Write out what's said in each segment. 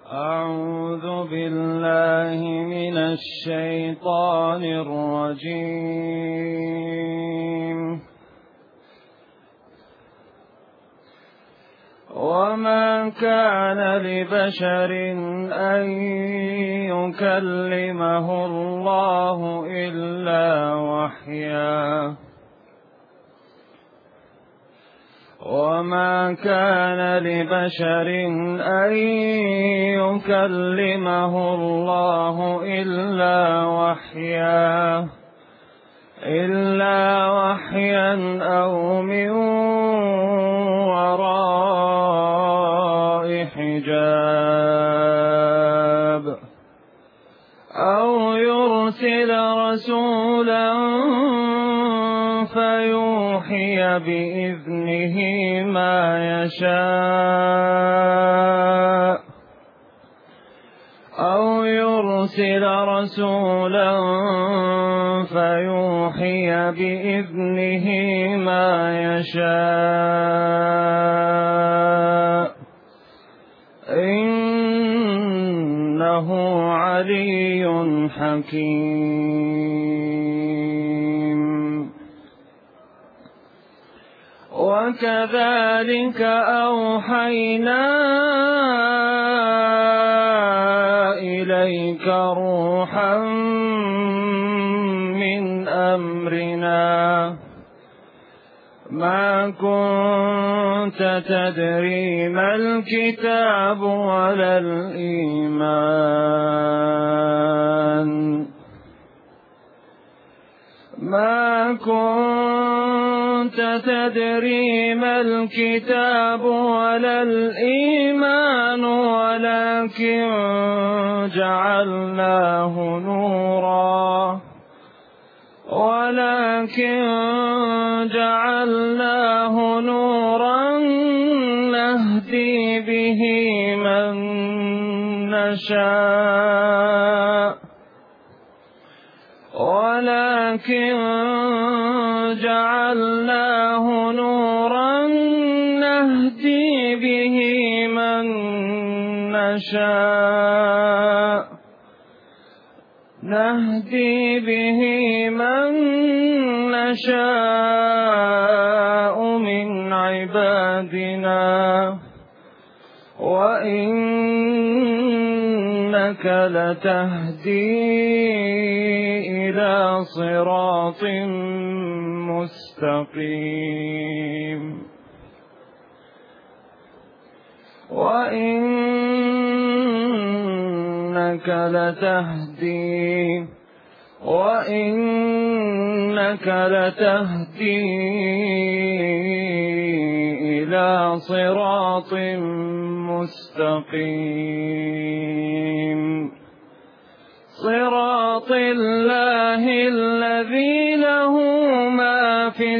أعوذ بالله من الشيطان الرجيم. وما كان لبشر أن يكلمه الله إلا وحيا وما كان لبشر أن يكلمه الله إلا وحيا أو من وراء حجاب أو يرسل رسولا فيوحي بإذنه ما يشاء أو يرسل رسولا فيوحي بإذنه ما يشاء إنه علي حكيم. وكذلك أوحينا إليك روحا من أمرنا ما كنت تدري ما الكتاب ولا الإيمان ما كنت تدري ما الكتاب ولا الإيمان ولكن جعلناه نورا نهدي به من نشاء نهدي به من نشاء من عبادنا وإنك لتهدي إلى صراط مستقيم وإنك لتهدي إلى صراط مستقيم صراط الله الذي له ما في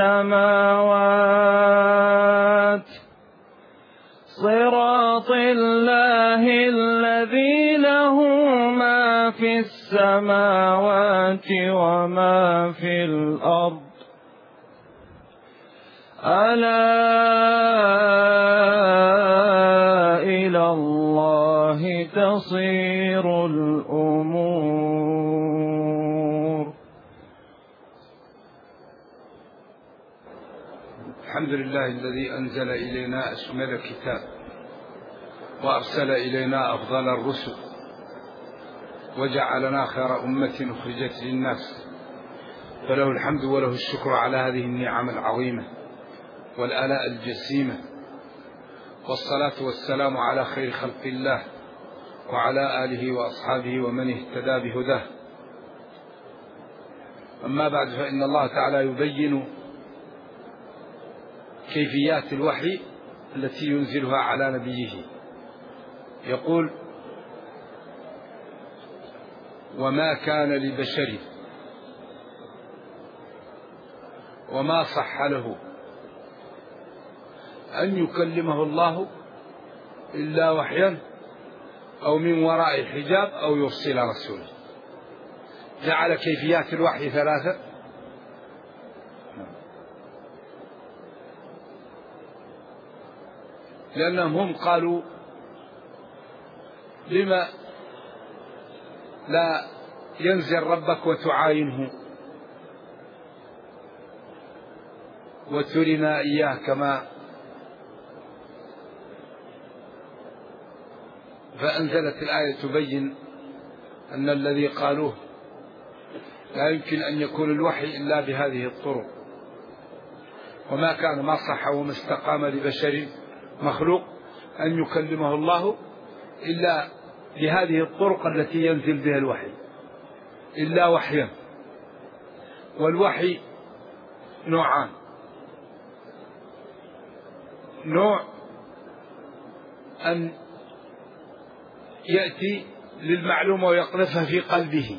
السماوات صراط الله الذي له ما في السماوات وما في الأرض ألا إلى الله تصير الأمور. الحمد لله الذي أنزل إلينا أشمل الكتاب وأرسل إلينا أفضل الرسل وجعلنا خير أمة أخرجت للناس، فله الحمد وله الشكر على هذه النعم العظيمة والآلاء الجسيمة، والصلاة والسلام على خير خلق الله وعلى آله وأصحابه ومن اهتدى بهداه. أما بعد، فإن الله تعالى يبين كيفيات الوحي التي ينزلها على نبيه. يقول: وما كان لبشر، وما صح له أن يكلمه الله إلا وحيا أو من وراء حجاب أو يرسل رسولا. جعل كيفيات الوحي ثلاثة: لأنهم هم قالوا لما لا ينزل ربك وتعاينه وترنا إياه كما فأنزلت الآية تبين أن الذي قالوه لا يمكن أن يكون الوحي إلا بهذه الطرق، وما كان ما صح وما استقام لبشر مخلوق أن يكلمه الله إلا بهذه الطرق التي ينزل بها الوحي، إلا وحيا. والوحي نوعان: نوع أن يأتي للمعلومة ويقذفها في قلبه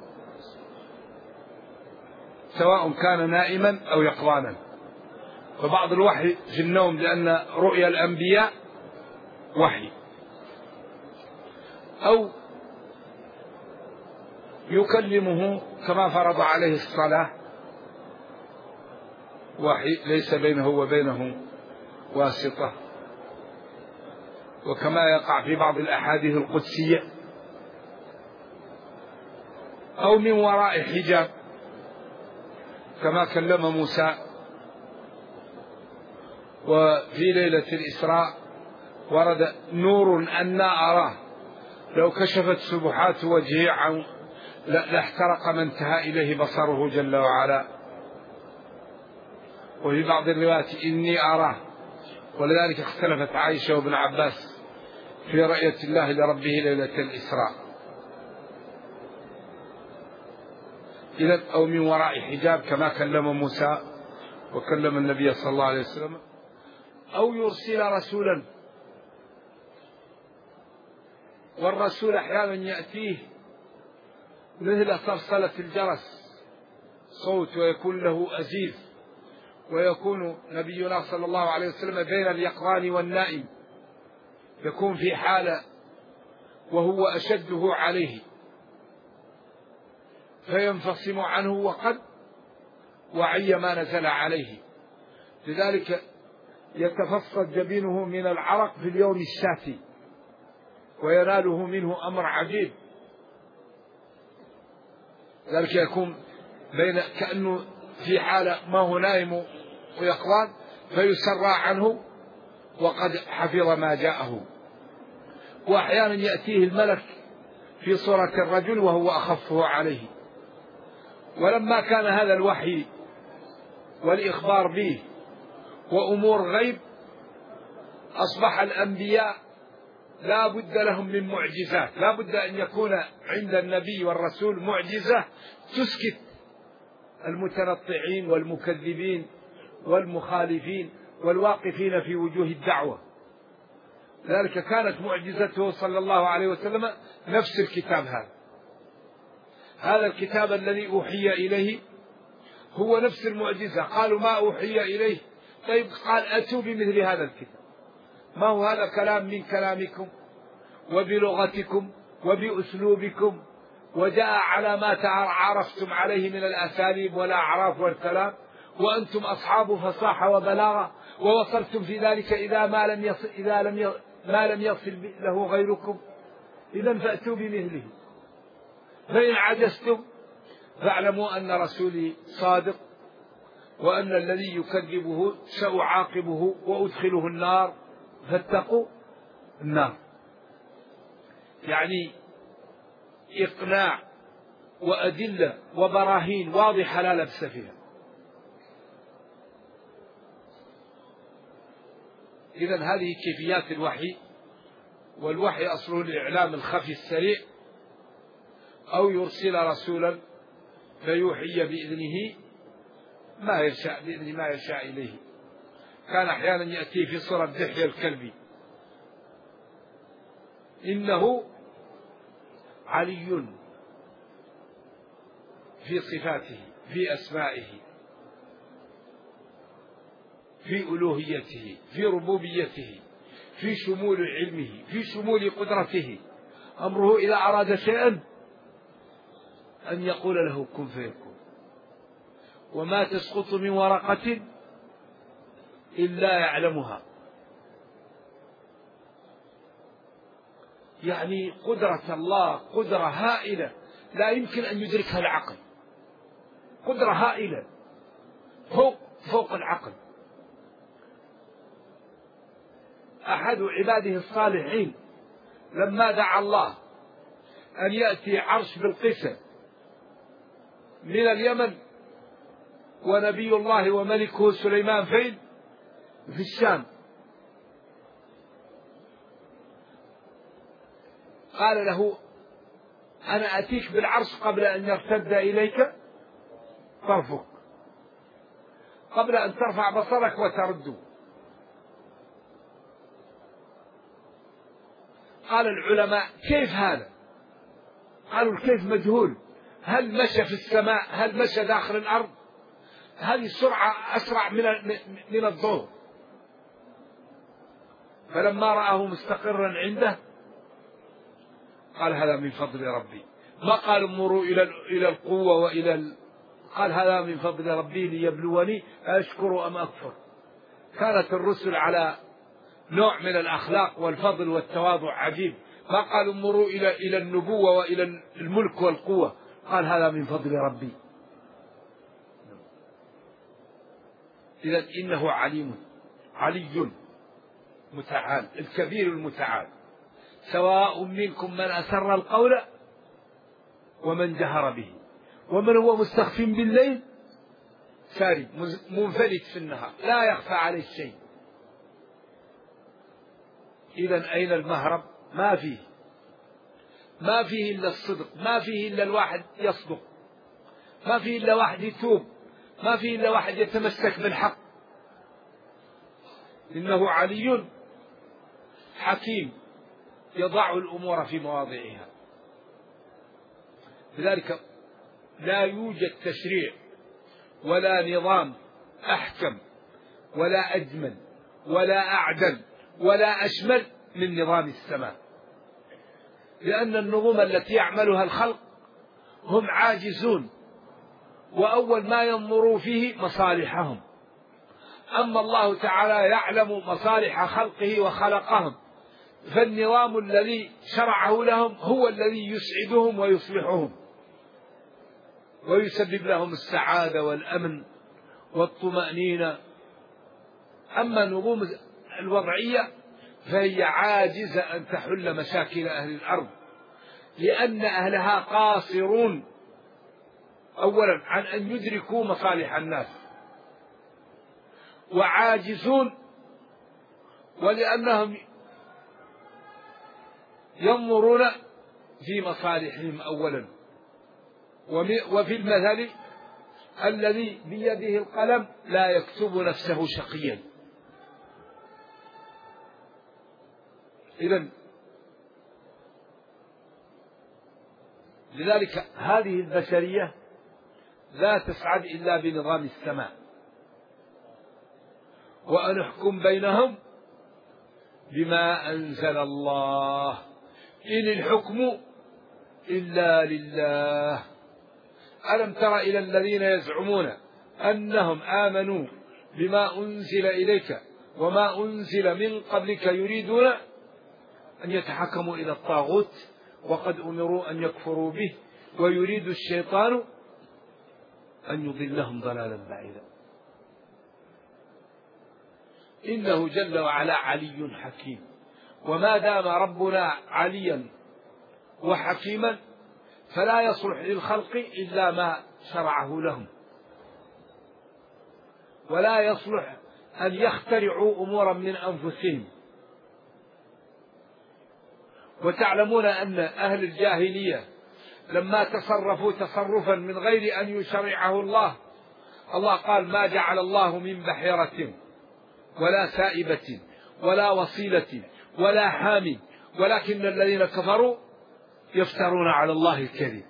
سواء كان نائما أو يقظانا، فبعض الوحي في النوم لأن رؤيا الأنبياء وحي، أو يكلمه كما فرض عليه الصلاة وحي ليس بينه وبينه واسطة، وكما يقع في بعض الأحاديث القدسية، أو من وراء حجاب كما كلم موسى. وفي ليلة الإسراء ورد: نور أنا أراه لو كشفت سبحات وجهه عن لاحترق ما انتهى إليه بصره جل وعلا. وفي بعض الروايات: إني أراه. ولذلك اختلفت عائشة وابن عباس في رؤية الله لربه ليلة الإسراء. إذن أو من وراء حجاب كما كلم موسى وكلم النبي صلى الله عليه وسلم، أو يرسل رسولا. والرسول أحيانا يأتيه مثل صلصلة الجرس صوت ويكون له أزيز، ويكون نبينا صلى الله عليه وسلم بين اليقظان والنائم، يكون في حالة وهو أشده عليه فينفصم عنه وقد وعي ما نزل عليه، لذلك يتفصل جبينه من العرق في اليوم الشاتي ويناله منه أمر عجيب. ذلك يكون بين كأنه في حالة ما هو نائم ويقظان فيسرى عنه وقد حفظ ما جاءه. وأحيانا يأتيه الملك في صورة الرجل وهو أخفه عليه. ولما كان هذا الوحي والإخبار به وأمور غيب، أصبح الأنبياء لا بد لهم من معجزات، لا بد أن يكون عند النبي والرسول معجزة تسكت المتنطعين والمكذبين والمخالفين والواقفين في وجوه الدعوة. لذلك كانت معجزته صلى الله عليه وسلم نفس الكتاب هذا الكتاب الذي أوحي إليه هو نفس المعجزة. قالوا: ما أوحي إليه؟ طيب، قال: أتوا بمثل هذا الكتاب. ما هو هذا كلام من كلامكم وبلغتكم وبأسلوبكم، وجاء على ما عرفتم عليه من الأساليب والأعراف والكلام، وأنتم أصحاب فصاحة وبلاغة، ووصلتم في ذلك إذا ما لم يصل له غيركم. إذن فأتوا بمثله. فإن عجزتم فاعلموا أن رسولي صادق، وأن الذي يكذبه سأعاقبه وأدخله النار فاتقوا النار. يعني إقناع وأدلة وبراهين واضحة لا لبس فيها. إذن هذه كيفيات الوحي. والوحي أصله الإعلام الخفي السريع، أو يرسل رسولا فيوحي بإذنه ما يشاء، بإذن ما يشاء إليه. كان أحيانا يأتي في صورة دحية الكلبي: إنه علي في صفاته، في أسمائه، في ألوهيته، في ربوبيته، في شمول علمه، في شمول قدرته. أمره إذا أراد شيئا أن يقول له كن فيكون. وما تسقط من ورقة إلا يعلمها. يعني قدرة الله قدرة هائلة لا يمكن أن يدركها العقل، قدرة هائلة فوق العقل. أحد عباده الصالحين لما دعا الله أن يأتي عرش بلقيس من اليمن ونبي الله وملكه سليمان فين؟ في الشام، قال له أنا أتيك بالعرش قبل أن يرتد إليك طرفك، قبل أن ترفع بصرك وترده. قال العلماء كيف هذا؟ قالوا الكيف مجهول، هل مشى في السماء؟ هل مشى داخل الأرض؟ هذه السرعة أسرع من الضوء. فلما رآه مستقرا عنده قال هذا من فضل ربي، ما قال انظروا إلى القوة قال هذا من فضل ربي ليبلوني أشكر أم أكفر. كانت الرسل على نوع من الأخلاق والفضل والتواضع عجيب، ما قال انظروا إلى النبوة وإلى الملك والقوة، قال هذا من فضل ربي. إذن إنه علي متعال، الكبير المتعال، سواء منكم من أسر القول ومن جهر به ومن هو مستخف بالليل ساري منفلت في النهار لا يخفى عليه شيء. إذن أين المهرب؟ ما فيه إلا الصدق، ما فيه إلا الواحد يصدق، ما فيه إلا واحد يتوب، ما فيه إلا واحد يتمسك بالحق. إنه علي حكيم يضع الأمور في مواضعها. لذلك لا يوجد تشريع ولا نظام أحكم ولا أجمل ولا أعدل ولا أشمل من نظام السماء، لأن النظم التي يعملها الخلق هم عاجزون، وأول ما ينظروا فيه مصالحهم، أما الله تعالى يعلم مصالح خلقه وخلقهم، فالنظام الذي شرعه لهم هو الذي يسعدهم ويصلحهم ويسبب لهم السعادة والأمن والطمأنينة. أما النظام الوضعية فهي عاجزة أن تحل مشاكل أهل الأرض، لأن أهلها قاصرون أولا عن أن يدركوا مصالح الناس، وعاجزون ولأنهم ينظرون في مصالحهم أولا. وفي المثل الذي بيده القلم لا يكتب نفسه شقيا. إذن لذلك هذه البشرية لا تسعد إلا بنظام السماء، وأن نحكم بينهم بما أنزل الله، إن الحكم إلا لله. ألم تر إلى الذين يزعمون أنهم آمنوا بما أنزل إليك وما أنزل من قبلك يريدون أن يتحكموا إلى الطاغوت وقد أمروا أن يكفروا به ويريد الشيطان أن يضلهم ضلالا بعيدا. إنه جل وعلا علي حكيم، وما دام ربنا عليا وحكيما فلا يصلح للخلق إلا ما شرعه لهم، ولا يصلح أن يخترعوا أمورا من أنفسهم. وتعلمون أن أهل الجاهلية لما تصرفوا تصرفا من غير أن يشرعه الله، الله قال ما جعل الله من بحيرة ولا سائبة ولا وصيلة ولا حام ولكن الذين كفروا يفترون على الله الكذب.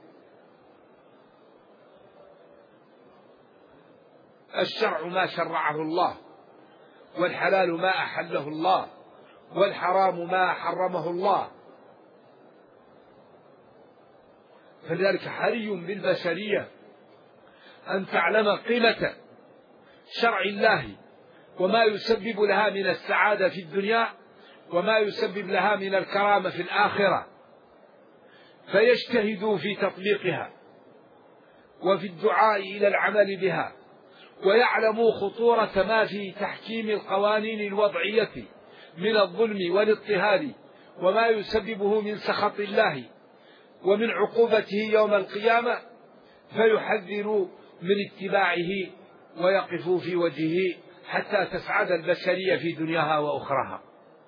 الشرع ما شرعه الله، والحلال ما أحله الله، والحرام ما حرمه الله. فلذلك حري بالبشرية أن تعلم قيمة شرع الله وما يسبب لها من السعادة في الدنيا وما يسبب لها من الكرامة في الآخرة، فيجتهدوا في تطبيقها وفي الدعاء إلى العمل بها، ويعلموا خطورة ما في تحكيم القوانين الوضعية من الظلم والاضطهاد وما يسببه من سخط الله ومن عقوبته يوم القيامة، فيحذروا من اتباعه ويقفوا في وجهه حتى تسعد البشرية في دنياها وأخراها.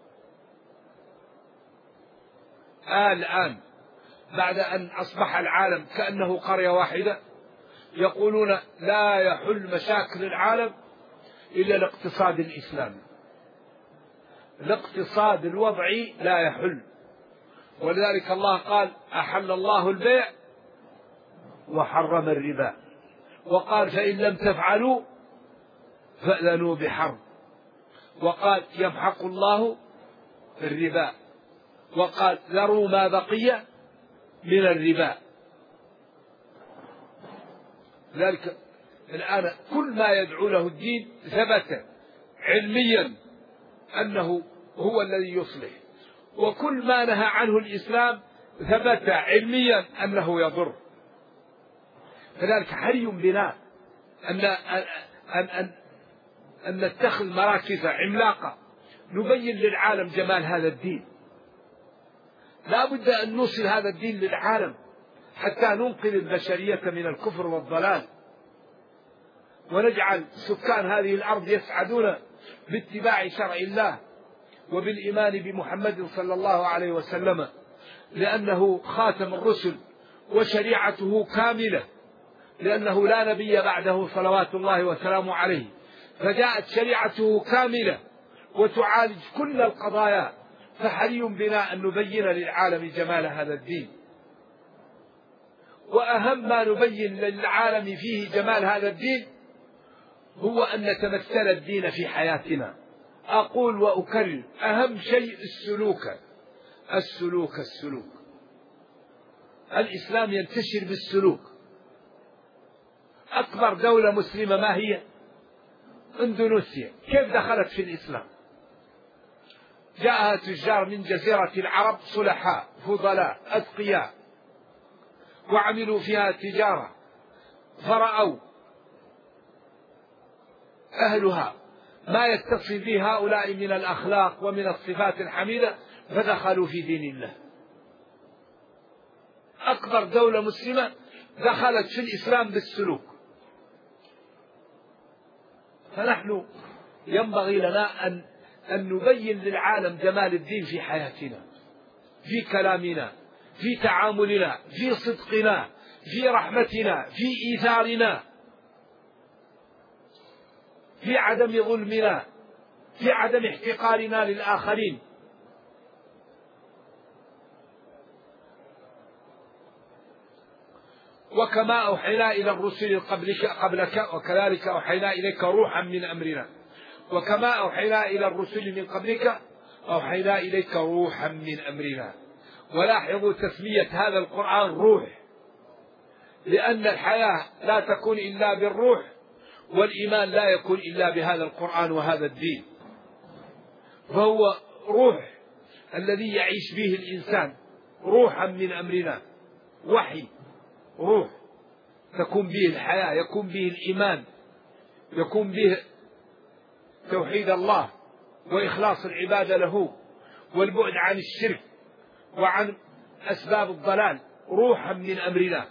الآن بعد أن أصبح العالم كأنه قرية واحدة، يقولون لا يحل مشاكل العالم إلا الاقتصاد الإسلامي، الاقتصاد الوضعي لا يحل. ولذلك الله قال أحل الله البيع وحرم الربا، وقال فإن لم تفعلوا فأذنوا بحرب، وقال يمحق الله الربا، وقال ذروا ما بقي من الربا. ذلك الآن كل ما يدعو له الدين ثبت علميا أنه هو الذي يصلح، وكل ما نهى عنه الإسلام ثبت علميا أنه يضر. فذلك حري بنا أن نتخذ مراكز عملاقة نبين للعالم جمال هذا الدين. لا بد أن نوصل هذا الدين للعالم حتى ننقذ البشرية من الكفر والضلال، ونجعل سكان هذه الأرض يسعدون باتباع شرع الله وبالإيمان بمحمد صلى الله عليه وسلم، لأنه خاتم الرسل وشريعته كاملة، لأنه لا نبي بعده صلوات الله وسلامه عليه، فجاءت شريعته كاملة وتعالج كل القضايا. فحري بنا أن نبين للعالم جمال هذا الدين. وأهم ما نبين للعالم فيه جمال هذا الدين هو أن نتمثل الدين في حياتنا. أقول وأكرر، أهم شيء السلوك. الإسلام ينتشر بالسلوك. أكبر دولة مسلمة ما هي؟ إندونيسيا. كيف دخلت في الإسلام؟ جاءها تجار من جزيرة العرب صلحاء فضلاء أتقياء، وعملوا فيها تجارة، فرأوا أهلها ما يتصل به هؤلاء من الأخلاق ومن الصفات الحميدة، فدخلوا في دين الله. أكبر دولة مسلمة دخلت في الإسلام بالسلوك. فنحن ينبغي لنا أن نبين للعالم جمال الدين في حياتنا، في كلامنا، في تعاملنا، في صدقنا، في رحمتنا، في إيثارنا، في عدم ظلمنا، في عدم احتقارنا للآخرين. وكما أوحينا إلى الرسل قبلك وكذلك أوحينا إليك روحا من أمرنا. وكما أوحينا إلى الرسل من قبلك أوحينا إليك روحا من أمرنا. ولاحظوا تسمية هذا القرآن روح، لأن الحياة لا تكون إلا بالروح، والإيمان لا يكون إلا بهذا القرآن وهذا الدين. فهو روح الذي يعيش به الإنسان، روحا من أمرنا، وحي، روح تكون به الحياة، يكون به الإيمان، يكون به توحيد الله وإخلاص العبادة له والبعد عن الشرك وعن أسباب الضلال. روحا من أمرنا.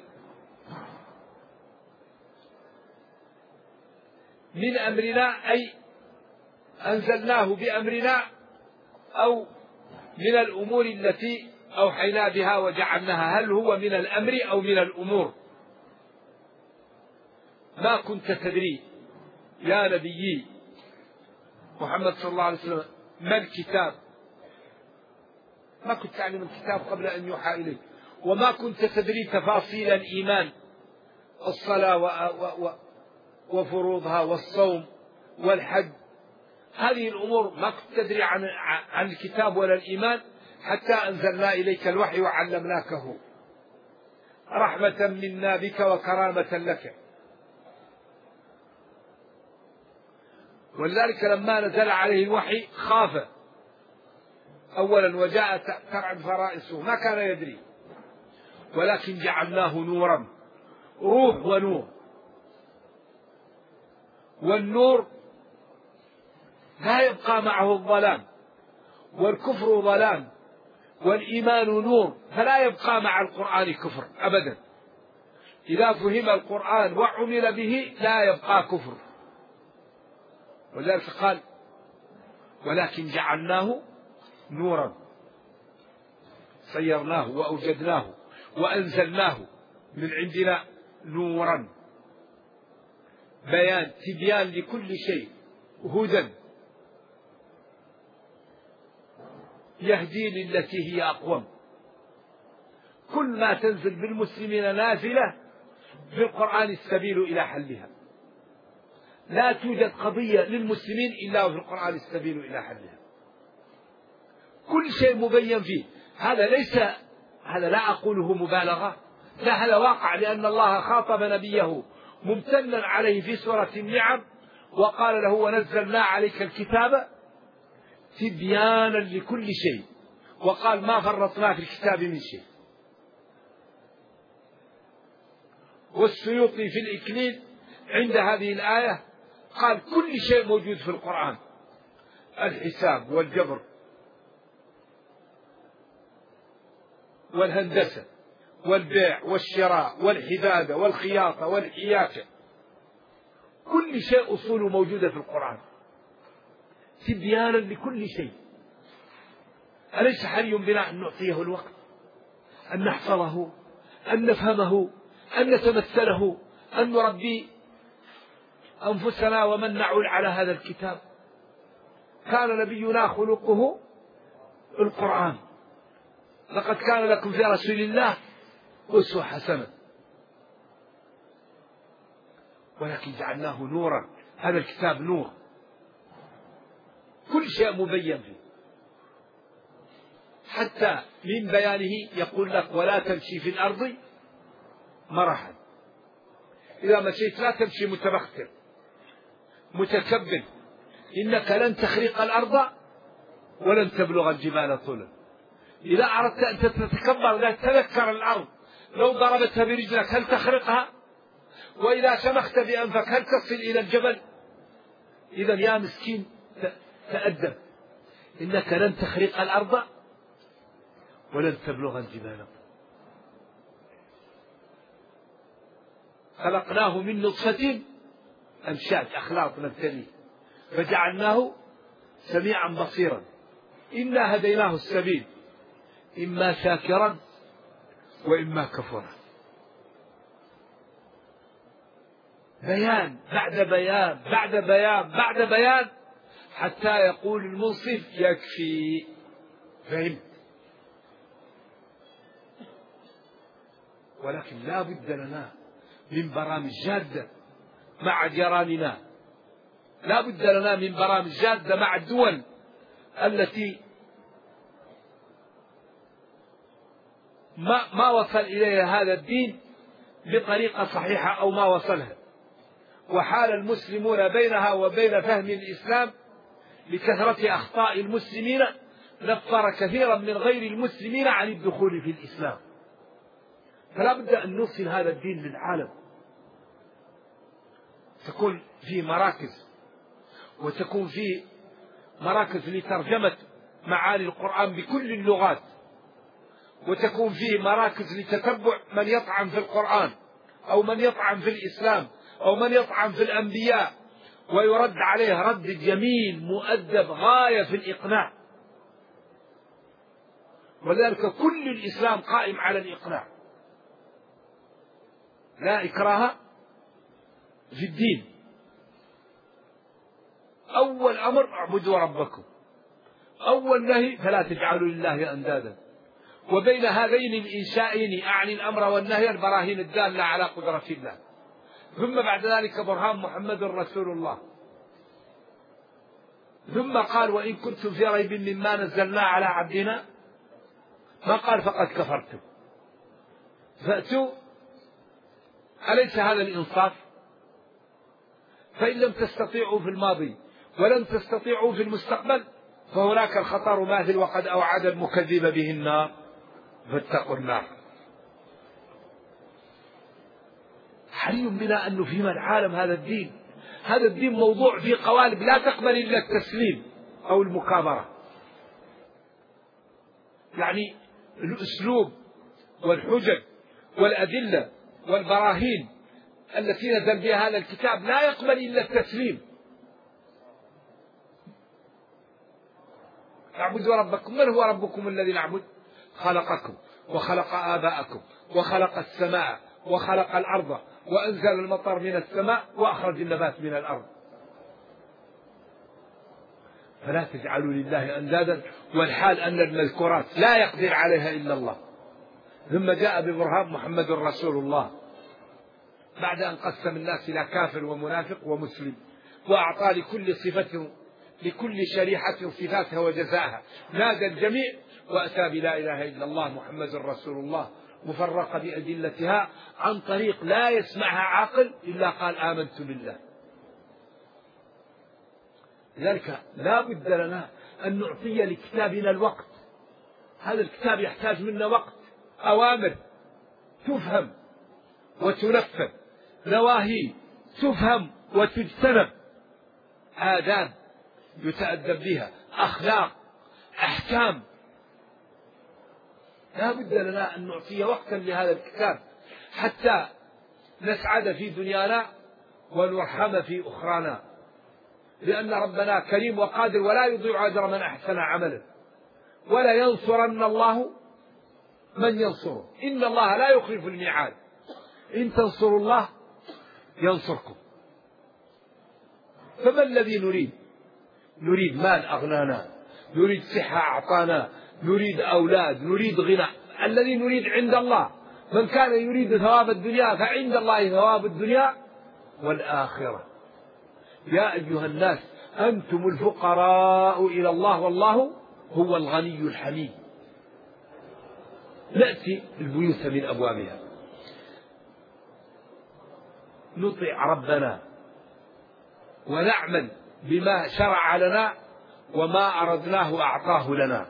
من أمرنا أي أنزلناه بأمرنا، أو من الأمور التي أوحينا بها وجعلناها. هل هو من الأمر أو من الأمور؟ ما كنت تدري يا نبي محمد صلى الله عليه وسلم ما الكتاب، ما كنت تعلم الكتاب قبل أن يوحى إليك، وما كنت تدري تفاصيل الإيمان، الصلاة وفروضها والصوم والحج. هذه الأمور ما كنت تدري عن الكتاب ولا الإيمان حتى أنزلنا إليك الوحي وعلمناكه رحمة منا بك وكرامة لك. ولذلك لما نزل عليه الوحي خاف أولا وجاء ترعد فرائسه ما كان يدري، ولكن جعلناه نورا، روح ونور. والنور لا يبقى معه الظلام، والكفر ظلام، والإيمان نور، فلا يبقى مع القرآن كفر أبدا. إذا فهم القرآن وعمل به لا يبقى كفر. ولذلك قال ولكن جعلناه نورا، صيرناه وأوجدناه وأنزلناه من عندنا نورا، بيان تبيان لكل شيء، هدى يهدي للتي هي أقوم. كل ما تنزل بالمسلمين نازلة بالقرآن السبيل إلى حلها، لا توجد قضية للمسلمين إلا وفي القرآن السبيل إلى حلها، كل شيء مبين فيه. هذا لا أقوله مبالغة، لا، هذا واقع، لأن الله خاطب نبيه ممتنا عليه في سورة النعم وقال له ونزلنا عليك الكتاب تبيانا لكل شيء، وقال ما فرطنا في الكتاب من شيء. والسيوطي في الإكليل عند هذه الآية قال كل شيء موجود في القرآن، الحساب والجبر والهندسة والبيع والشراء والحدادة والخياطة والحياكة، كل شيء أصوله موجودة في القرآن تبيانا لكل شيء. أليس حري بنا أن نعطيه الوقت، أن نحفظه، أن نفهمه، أن نتمثله، أن نربي أنفسنا ومن نعول على هذا الكتاب؟ كان نبينا خلقه القرآن، لقد كان لكم في رسول الله أسوة حسنة. ولكن جعلناه نورا، هذا الكتاب نور، كل شيء مبين فيه، حتى من بيانه يقول لك ولا تمشي في الأرض مرحا. إذا مشيت لا تمشي متبختر متكبر، إنك لن تخرق الأرض ولن تبلغ الجبال طولا. إذا أردت أن تتكبر لا تذكر الأرض، لو ضربتها برجلك هل تخرقها؟ وإذا شمخت بأنفك هل تصل إلى الجبل؟ إذا يا مسكين تأدب، إنك لن تخرق الأرض ولن تبلغ الجبال. خلقناه من نطفة أمشاج، أخلاط نبتليه فجعلناه سميعا بصيرا. إنا هديناه السبيل إما شاكرا وإما كفورا. بيان بعد بيان بعد بيان بعد بيان، حتى يقول المنصف يكفي، فهمت. ولكن لا بد لنا من برامج جادة مع جيراننا، لا بد لنا من برامج جادة مع الدول التي ما وصل إليها هذا الدين بطريقة صحيحة أو ما وصلها، وحال المسلمون بينها وبين فهم الإسلام لكثرة أخطاء المسلمين نفر كثيرا من غير المسلمين عن الدخول في الإسلام. فلا بد أن نوصل هذا الدين للعالم، تكون في مراكز، وتكون في مراكز لترجمة معاني القرآن بكل اللغات، وتكون فيه مراكز لتتبع من يطعن في القرآن أو من يطعن في الإسلام أو من يطعن في الأنبياء، ويرد عليه رد جميل مؤدب غاية في الإقناع. ولذلك كل الإسلام قائم على الإقناع، لا إكراه في الدين. أول أمر اعبدوا ربكم، أول نهي فلا تجعلوا لله أندادا. وبين هذين الإنشائين أعني الأمر والنهي البراهين الدالة على قدرة الله، ثم بعد ذلك برهان محمد رسول الله. ثم قال وإن كنتم في ريب مما نزلنا على عبدنا، ما قال فقد كفرتم، فأتوا. أليس هذا الإنصاف؟ فإن لم تستطيعوا في الماضي ولن تستطيعوا في المستقبل فهناك الخطر ماثل وقد أوعد المكذب به النار فاتقوا النار. حري بنا أن نفهم العالم هذا الدين. هذا الدين موضوع في قوالب لا تقبل إلا التسليم أو المكابرة. يعني الأسلوب والحجج والأدلة والبراهين التي نزل بها هذا الكتاب لا يقبل إلا التسليم. اعبدوا ربكم. من هو ربكم الذي نعبد؟ خلقكم وخلق آباءكم وخلق السماء وخلق الأرض وأنزل المطر من السماء وأخرج النبات من الأرض. فلا تجعلوا لله أندادا والحال أن المذكورات لا يقدر عليها إلا الله. ثم جاء ببرهان محمد رسول الله بعد أن قسم الناس إلى كافر ومنافق ومسلم، وأعطى لكل صفة لكل شريحة صفاتها وجزاها، نادى الجميع وأتى بلا إله إلا الله محمد رسول الله مفرقة بأدلتها عن طريق لا يسمعها عاقل إلا قال آمنت بالله. لذلك لا بد لنا أن نعطي لكتابنا الوقت. هذا الكتاب يحتاج منا وقت، أوامر تفهم وتنفذ، نواهي تفهم وتجتنب، آداب يتأدب بها، أخلاق، أحكام. لا بد لنا أن نعطي وقتا لهذا الكتاب حتى نسعد في دنيانا ونرحم في أخرانا، لأن ربنا كريم وقادر ولا يضيع أجر من أحسن عملا، ولا ينصرن الله من ينصره، إن الله لا يخلف الميعاد، إن تنصروا الله ينصركم. فما الذي نريد؟ نريد مال أغنانا، نريد صحة أعطانا، نريد أولاد، نريد غنى. الذي نريد عند الله. من كان يريد ثواب الدنيا فعند الله ثواب الدنيا والآخرة. يا أيها الناس أنتم الفقراء إلى الله والله هو الغني الحميد. نأتي البيوت من أبوابها، نطيع ربنا ونعمل بما شرع لنا وما أردناه أعطاه لنا.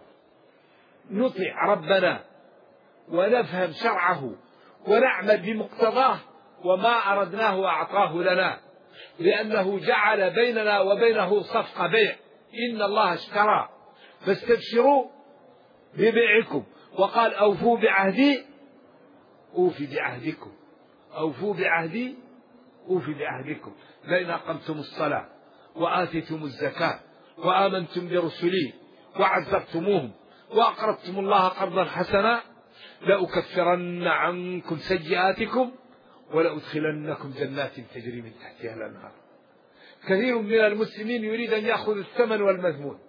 نطيع ربنا ونفهم شرعه ونعمل بمقتضاه وما أردناه أعطاه لنا، لأنه جعل بيننا وبينه صفقة بيع. إن الله اشترى فاستبشروا ببيعكم، وقال أوفوا بعهدي أوفي بعهدكم، أوفوا بعهدي أوفي بعهدكم. لئن أقمتم الصلاة وآتيتم الزكاة وآمنتم برسلي وعزرتموهم وأقرضتم الله قرضا حسنا لأكفرن عنكم سيئاتكم ولأدخلنكم جنات تجري من تحتها الأنهار. كثير من المسلمين يريد أن يأخذ الثمن والمذمون.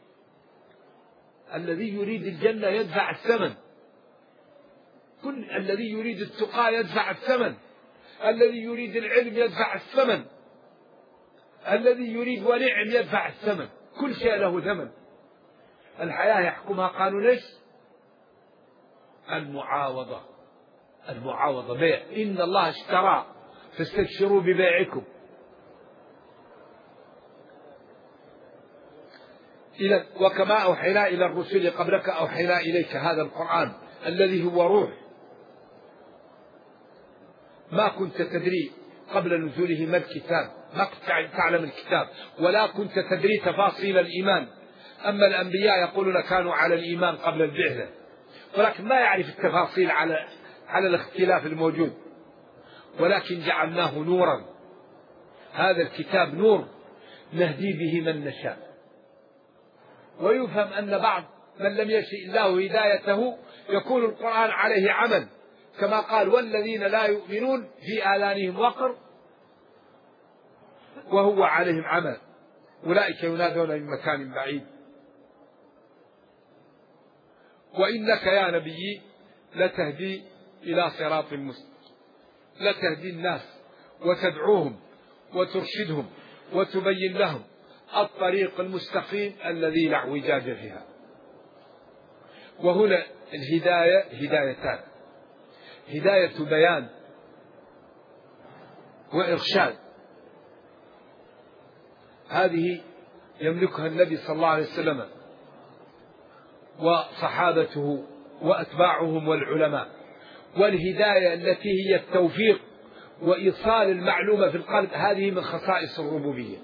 الذي يريد الجنة يدفع الثمن، كل الذي يريد التقى يدفع الثمن، الذي يريد العلم يدفع الثمن، الذي يريد ونعم يدفع الثمن. كل شيء له ثمن. الحياة يحكمها قانون ايش؟ المعاوضة. المعاوضة بيع. إن الله اشترى فاستبشروا ببيعكم. وكما أوحينا إلى الرسل قبلك أوحينا إليك. هذا القرآن الذي هو روح، ما كنت تدري قبل نزوله ما الكتاب، ما كنت تعلم الكتاب ولا كنت تدري تفاصيل الإيمان. أما الأنبياء يقولون كانوا على الإيمان قبل البعثة، ولكن ما يعرف التفاصيل على الاختلاف الموجود، ولكن جعلناه نورا. هذا الكتاب نور نهدي به من نشاء. ويفهم أن بعض من لم يشئ الله هدايته يكون القرآن عليه عمل، كما قال والذين لا يؤمنون في آذانهم وقر وهو عليهم عمل أولئك ينادون من مكان بعيد. وإنك يا نبي لتهدي إلى صراط مستقيم، لتهدي الناس وتدعوهم وترشدهم وتبين لهم الطريق المستقيم الذي لا اعوجاج فيها. وهنا الهداية هدايتان: هداية بيان وإرشاد. هذه يملكها النبي صلى الله عليه وسلم وصحابته وأتباعهم والعلماء. والهداية التي هي التوفيق وإيصال المعلومة في القلب، هذه من خصائص الربوبية.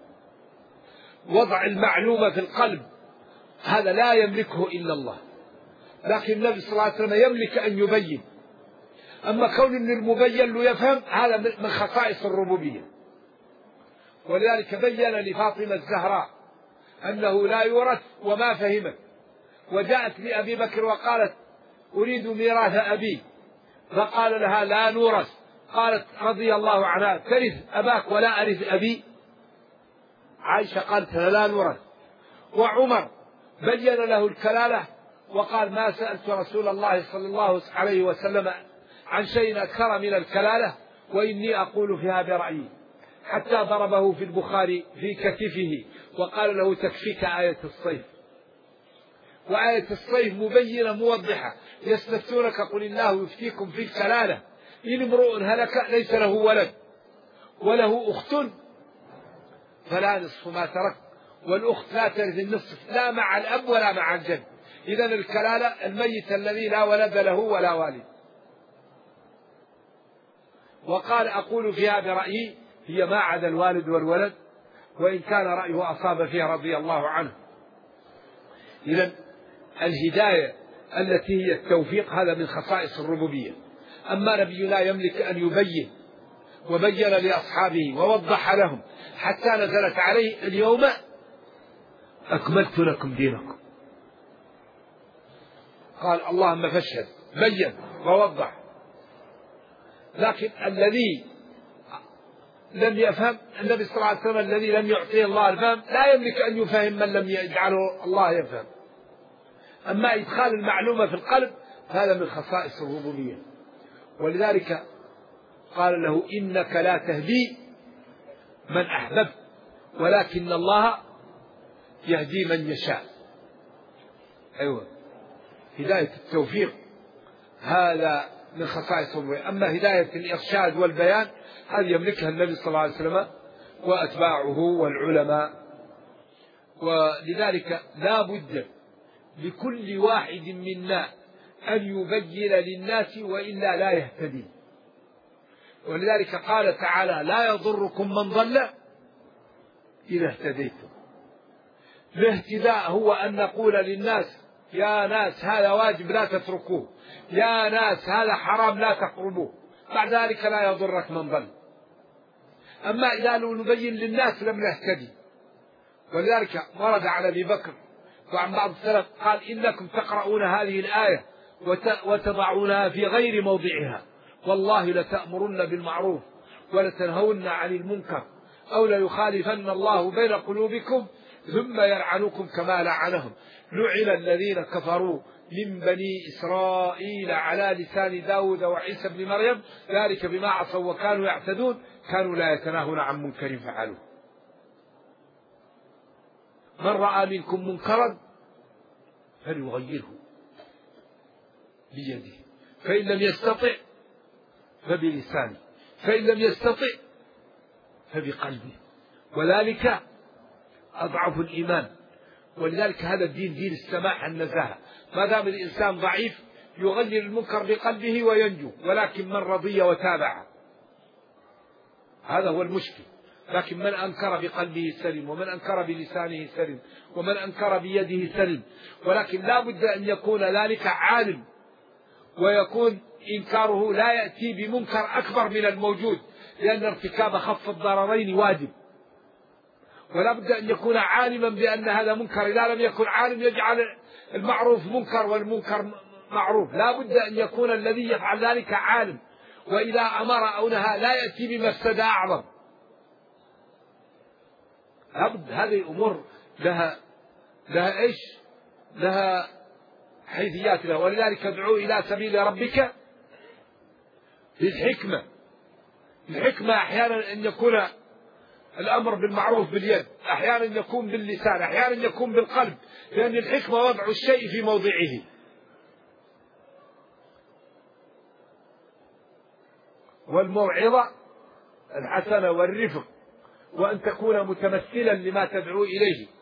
وضع المعلومة في القلب هذا لا يملكه إلا الله، لكن النبي صلى الله عليه وسلم يملك أن يبين. أما كون أن المبين له يفهم، هذا من خصائص الربوبية. ولذلك بين لفاطمة الزهراء أنه لا يورث وما فهمت، وجاءت لأبي بكر وقالت أريد ميراث أبي، فقال لها لا نورث. قالت رضي الله عنها ترث أباك ولا أرث أبي؟ عائشة قالت لا نورث. وعمر بين له الكلالة وقال ما سألت رسول الله صلى الله عليه وسلم عن شيء أكثر من الكلالة وإني أقول فيها برأيي، حتى ضربه في البخاري في كتفه وقال له تكفيك آية الصيف. وآية الصيف مبينة موضحة، يستفتونك قل الله يفتيكم في الكلالة إن امرؤ هلك ليس له ولد وله أخت فلا نصف ما ترك، والأخت لا ترث النصف لا مع الأب ولا مع الجد. إذن الكلالة الميت الذي لا ولد له ولا والد. وقال أقول فيها برأيي، هي ما عدا الوالد والولد، وإن كان رأيه أصاب فيها رضي الله عنه. إذن الهداية التي هي التوفيق هذا من خصائص الربوبية. أما نبينا يملك أن يبين، وبين لأصحابه ووضح لهم حتى نزلت عليه اليوم أكملت لكم دينكم. قال اللهم فاشهد، بين ووضح. لكن الذي لم يفهم، النبي صلى الله عليه وسلم الذي لم يعطيه الله الفهم لا يملك أن يفهم من لم يجعله الله يفهم. أما إدخال المعلومة في القلب هذا من خصائص الربوبية. ولذلك قال له إنك لا تهدي من أحببت ولكن الله يهدي من يشاء. أيوة، هداية التوفيق هذا من خصائص الربوبية. أما هداية الإرشاد والبيان هذه يملكها النبي صلى الله عليه وسلم وأتباعه والعلماء. ولذلك لا بد لكل واحد منا أن يبين للناس وإلا لا يهتدي. ولذلك قال تعالى لا يضركم من ضل إذا اهتديتم. الاهتداء هو أن نقول للناس يا ناس هذا واجب لا تتركوه، يا ناس هذا حرام لا تقربوه، بعد ذلك لا يضرك من ضل. أما إذا نبين للناس لم نهتدي. ولذلك ورد على أبي بكر وعن بعض السلف قال إنكم تقرؤون هذه الآية وتضعونها في غير موضعها، والله لتأمرن بالمعروف ولتنهون عن المنكر أو ليخالفن الله بين قلوبكم ثم يلعنكم كما لعنهم. لعن الذين كفروا من بني إسرائيل على لسان داود وعيسى بن مريم ذلك بما عصوا وكانوا يعتدون كانوا لا يتناهون عن منكر فعلوه. من رأى منكم منكرا فليغيره بيده، فإن لم يستطع فبلسانه، فإن لم يستطع فبقلبه، وذلك أضعف الإيمان. ولذلك هذا الدين دين السماحة النزاهة. ما دام الإنسان ضعيف يغير المنكر بقلبه وينجو، ولكن من رضي وتابع هذا هو المشكل. لكن من أنكر بقلبه سلم، ومن أنكر بلسانه سلم، ومن أنكر بيده سلم. ولكن لا بد أن يكون ذلك عالم، ويكون إنكاره لا يأتي بمنكر أكبر من الموجود، لأن ارتكاب خف الضررين واجب. ولا بد أن يكون عالما بأن هذا منكر. إذا لم يكن عالم يجعل المعروف منكر والمنكر معروف. لا بد أن يكون الذي يفعل ذلك عالم، وإذا أمر أو نهى لا يأتي بمفسدة أعظم. لابد هذه الأمور لها إيش؟ لها حيثيات لها. ولذلك ادعو إلى سبيل ربك بالحكمة. الحكمة أحيانا أن يكون الأمر بالمعروف باليد، أحيانا يكون باللسان، أحيانا يكون بالقلب، لأن الحكمة وضع الشيء في موضعه. والموعظة الحسنة والرفق، وأن تكون متمثلا لما تدعو إليه.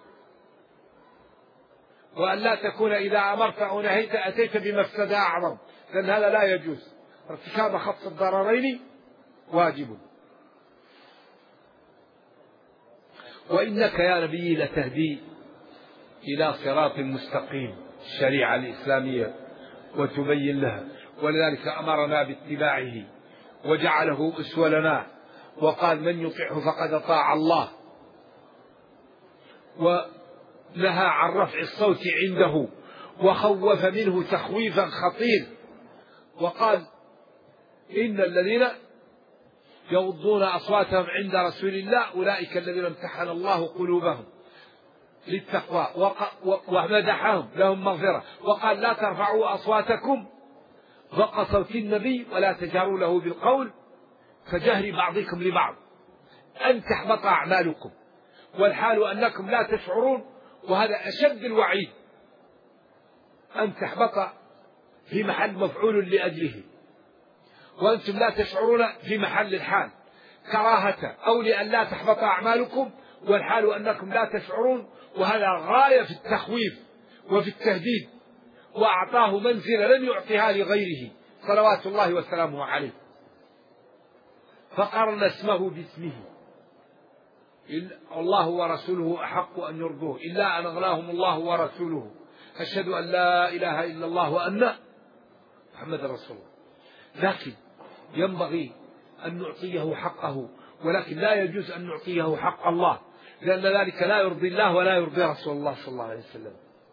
وأن لا تكون إذا أمرت أو نهيت أتيت بمفسدة أعظم، لأن هذا لا يجوز. ارتكاب خف الضررين واجب. وإنك يا نبي لتهدي إلى صراط مستقيم، الشريعة الإسلامية، وتبين لها، ولذلك أمرنا باتباعه وجعله أسوة لنا، وقال من يطعه فقد أطاع الله، ونهى عن رفع الصوت عنده، وخوف منه تخويفا خطير، وقال إن الذين يغضون أصواتهم عند رسول الله أولئك الذين امتحن الله قلوبهم للتقوى، ومدحهم لهم مغفرة، وقال لا ترفعوا أصواتكم فوق صوت النبي ولا تجهروا له بالقول كجهر بعضكم لبعض أن تحبط أعمالكم والحال أنكم لا تشعرون. وهذا أشد الوعيد، أن تحبط في محل مفعول لأجله وأنتم لا تشعرون في محل الحال، كراهة أو لأن لا تحبط أعمالكم والحال أنكم لا تشعرون. وهذا غاية في التخويف وفي التهديد، وأعطاه منزلة لم يعطيها لغيره صلوات الله وسلامه عليه، فقرن اسمه باسمه، الله ورسوله أحق أن يرضوه إلا أن أغناهم الله ورسوله، أشهد أن لا إله إلا الله وأن محمد رسول الله. لكن ينبغي أن نعطيه حقه، ولكن لا يجوز أن نعطيه حق الله، لأن ذلك لا يرضي الله ولا يرضي رسول الله صلى الله عليه وسلم.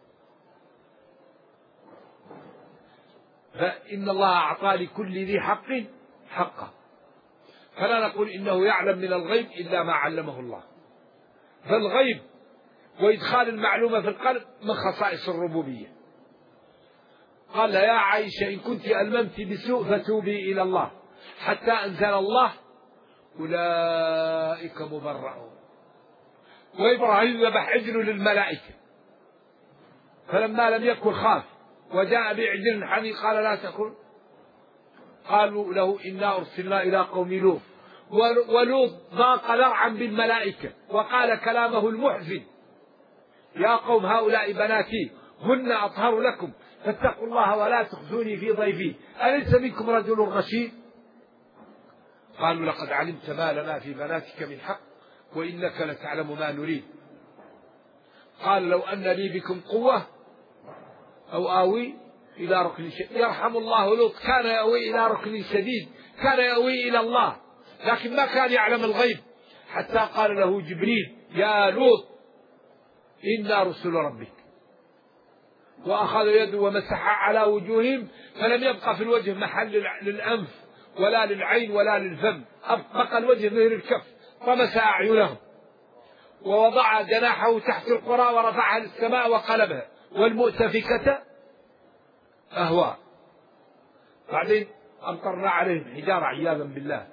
فإن الله أعطى لكل ذي حق حقه، فلا نقول إنه يعلم من الغيب إلا ما علمه الله. فالغيب وإدخال المعلومة في القلب من خصائص الربوبية. قال يا عائشة إن كنت ألممت بسوء فتوبي إلى الله، حتى أنزل الله أولئك مبرؤون. وإبراهيم ذبح عجل للملائكة، فلما لم يكن خاف وجاء بعجل حني قال لا تأكل، قالوا له إنا أرسلنا إلى قوم لوط، ولوط ضاق ذرعا بالملائكة وقال كلامه المحزن يا قوم هؤلاء بناتي هن أطهر لكم فاتقوا الله ولا تخزوني في ضيفي أليس منكم رجل رشيد. قالوا لقد علمت ما لنا في بناتك من حق وإنك لتعلم ما نريد. قال لو أن لي بكم قوة أو آوي إلى ركن شديد. يرحم الله لوط، كان يأوي إلى ركن شديد، كان يأوي إلى الله، لكن ما كان يعلم الغيب، حتى قال له جبريل يا لوط إنا رسل ربك، وأخذ يده ومسح على وجوههم فلم يبقى في الوجه محل للأنف ولا للعين ولا للفم، بقى الوجه مثل الكف، طمس أعينهم ووضع جناحه تحت القرى ورفعها للسماء وقلبها، والمؤتفكة أهواء. بعدين أمطرنا عليهم حجارة عياذا بالله.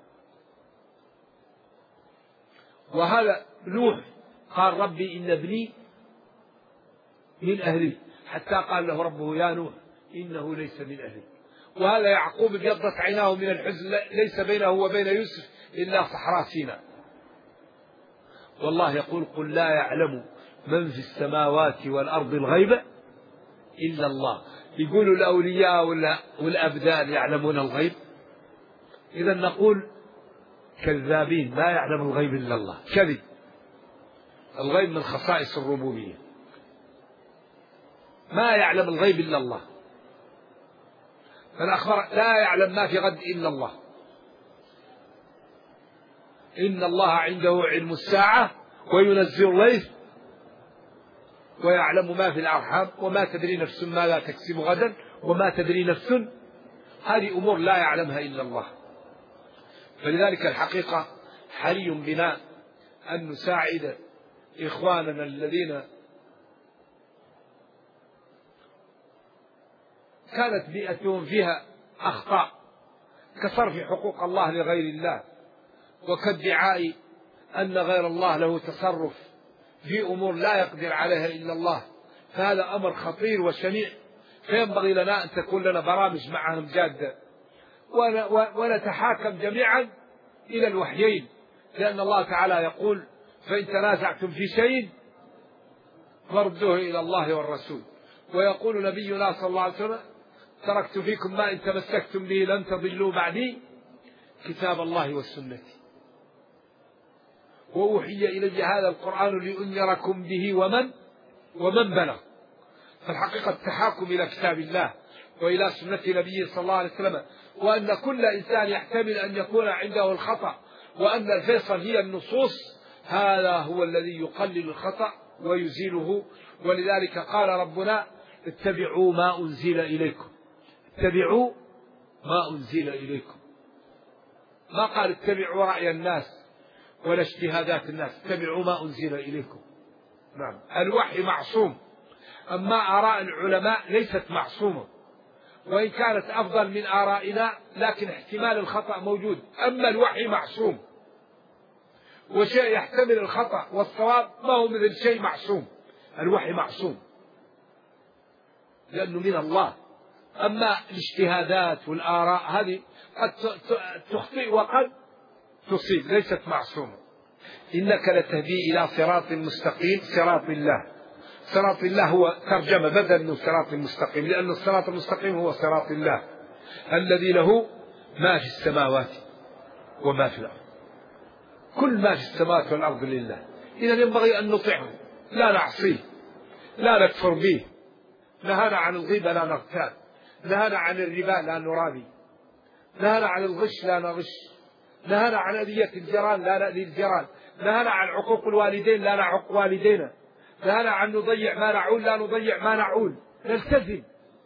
وهذا نوح قال ربي إن ابني من أهلي، حتى قال له ربه يا نوح إنه ليس من أهلي. وهذا يعقوب ابيضت عيناه من الحزن، ليس بينه وبين يوسف إلا صحراء سيناء. والله يقول قل لا يعلم من في السماوات والأرض الغيب إلا الله. يقول الأولياء والأبدال يعلمون الغيب؟ إذا نقول كذابين، لا يعلم الغيب إلا الله، كذب. الغيب من خصائص الربوبية، ما يعلم الغيب إلا الله. فالأخبار لا يعلم ما في غد إلا الله. إن الله عنده علم الساعة وينزل الغيث ويعلم ما في الأرحام وما تدري نفس ماذا تكسب غدا وما تدري نفس. هذه أمور لا يعلمها إلا الله. فلذلك الحقيقة حري بنا أن نساعد إخواننا الذين كانت بيئتهم فيها أخطاء كصرف حقوق الله لغير الله، وكادعاء أن غير الله له تصرف في أمور لا يقدر عليها إلا الله. فهذا أمر خطير وشنيع، فينبغي لنا أن تكون لنا برامج معهم جادة، ونتحاكم جميعا إلى الوحيين، لأن الله تعالى يقول فإن تنازعتم في شيء فردوه إلى الله والرسول. ويقول نبينا صلى الله عليه وسلم: تركت فيكم ما إن تمسكتم به لن تضلوا بعدي كتاب الله والسنة. وأوحي إلي هذا القرآن لأنذركم به ومن بلغ. فالحقيقة التحاكم إلى كتاب الله وإلى سنة نبيه صلى الله عليه وسلم، وأن كل إنسان يحتمل أن يكون عنده الخطأ، وأن الفيصل هي النصوص، هذا هو الذي يقلل الخطأ ويزيله. ولذلك قال ربنا: اتبعوا ما أنزل إليكم، اتبعوا ما أنزل إليكم. ما قال اتبعوا رأي الناس ولا اجتهادات الناس، اتبعوا ما أنزل إليكم. نعم، الوحي معصوم، أما آراء العلماء ليست معصومة، وإن كانت أفضل من آرائنا لكن احتمال الخطأ موجود. أما الوحي معصوم، وشيء يحتمل الخطأ والصواب ما هو مثل شيء معصوم. الوحي معصوم لأنه من الله. أما الاجتهادات والآراء هذه قد تخطئ وقد تصيب، ليست معصومة. إنك لتهدي إلى صراط مستقيم، صراط الله. صراط الله هو ترجمة بدل من صراط المستقيم، لأن الصراط المستقيم هو صراط الله الذي له ما في السماوات وما في الأرض. كل ما في السماوات والأرض لله، إذا ينبغي أن نطيعه، لا نعصيه، لا نكفر به. نهانا عن الغيبة لا نغتاب، نهانا عن الربا لا نرابي، نهانا عن الغش لا نغش، نهانا عن أذية الجيران لا نأذي الجيران، نهانا عن عقوق الوالدين لا نعق والدينا، نهانا عن نضيع ما نعول لا نضيع ما نعول. نلتزم.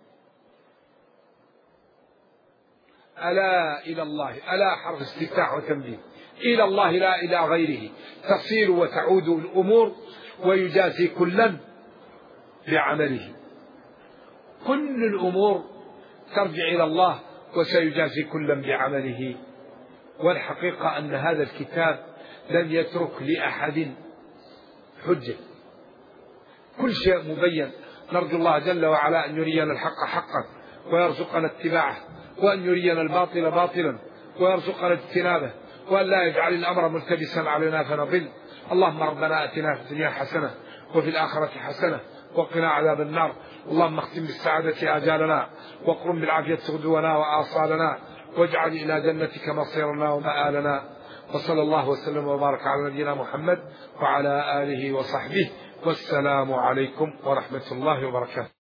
ألا إلى الله، ألا حرف استفتاح وتنبيه، إلى الله لا إلى غيره تصير وتعود الأمور، ويجازي كلا بعمله. كل الأمور ترجع إلى الله وسيجازي كلا بعمله. والحقيقة أن هذا الكتاب لن يترك لأحد حجة، كل شيء مبين. نرجو الله جل وعلا أن يرينا الحق حقا ويرزقنا اتباعه، وأن يرينا الباطل باطلا ويرزقنا اجتنابه، وأن لا يجعل الأمر ملتبسا علينا فنضل. اللهم ربنا آتنا في الدنيا حسنة وفي الآخرة حسنة وقنا عذاب النار. اللهم اختم بالسعادة آجالنا، واقرم بالعافية غدونا وآصالنا، واجعل إلى جنتك مصيرنا ومآلنا. وصلى الله وسلم وبارك على نبينا محمد وعلى آله وصحبه، والسلام عليكم ورحمة الله وبركاته.